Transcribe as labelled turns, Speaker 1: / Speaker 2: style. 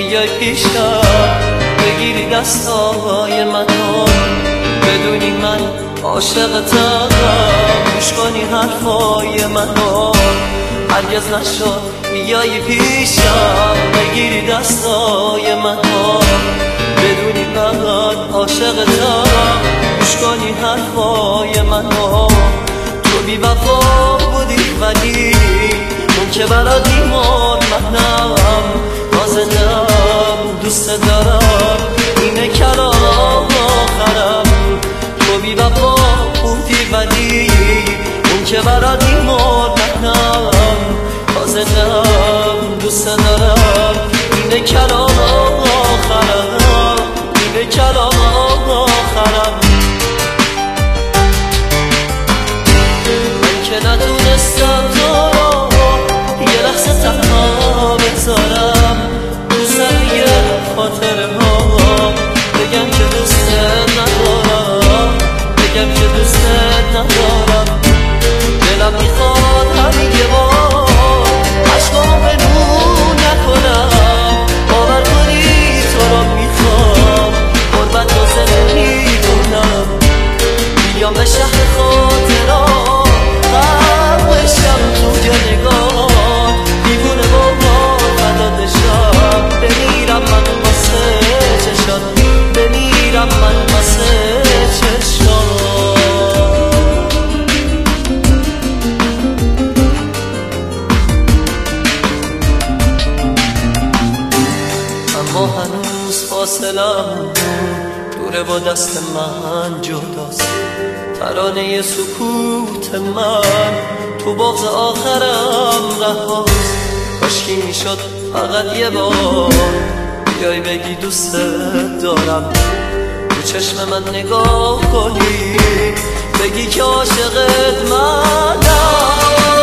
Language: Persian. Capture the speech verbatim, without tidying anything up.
Speaker 1: بیای پیشم بگیری دستای منو، بدونی من عاشقتم، گوش کنی حرفای منو. هرگز نشد بیای پیشم بگیری دستای منو، بدونی من عاشقتم، گوش کنی حرفای منو. تو بی وفا بودی ولی اون که برات بیمار منم، نازنم دوست دارم، اینه کلام آخرم. تو بی وفا بودی ولی اون که برات بیمار منم، نازنم دوست دارم، اینه کلام آخرم، اینه کلام آخرم. من که نتونستم تو یه لحظه تنها بذارم تو زمین خاطره ها، بگم که دوست ندارم، بگم که دوست ندارم. دلم میخواد همین یه بار عشقام به نور نکنم، باور کنی تو را میخوام، قربت رو زنده میدونم. بیام به شهر خاطرات غرق بشم تو نگاه، دیوونه با فدادشم، بمیرم من واسه چشات، بمیرم من واسه چشات. اما هنوز فاصلم دوره با دست من جداست، ترانه سکوت من تو بغض آخرم رهاست. کاشکی میشد فقط یه بار بیای بگی دوست دارم، تو چشم من نگاه کنی بگی که عاشقت منم.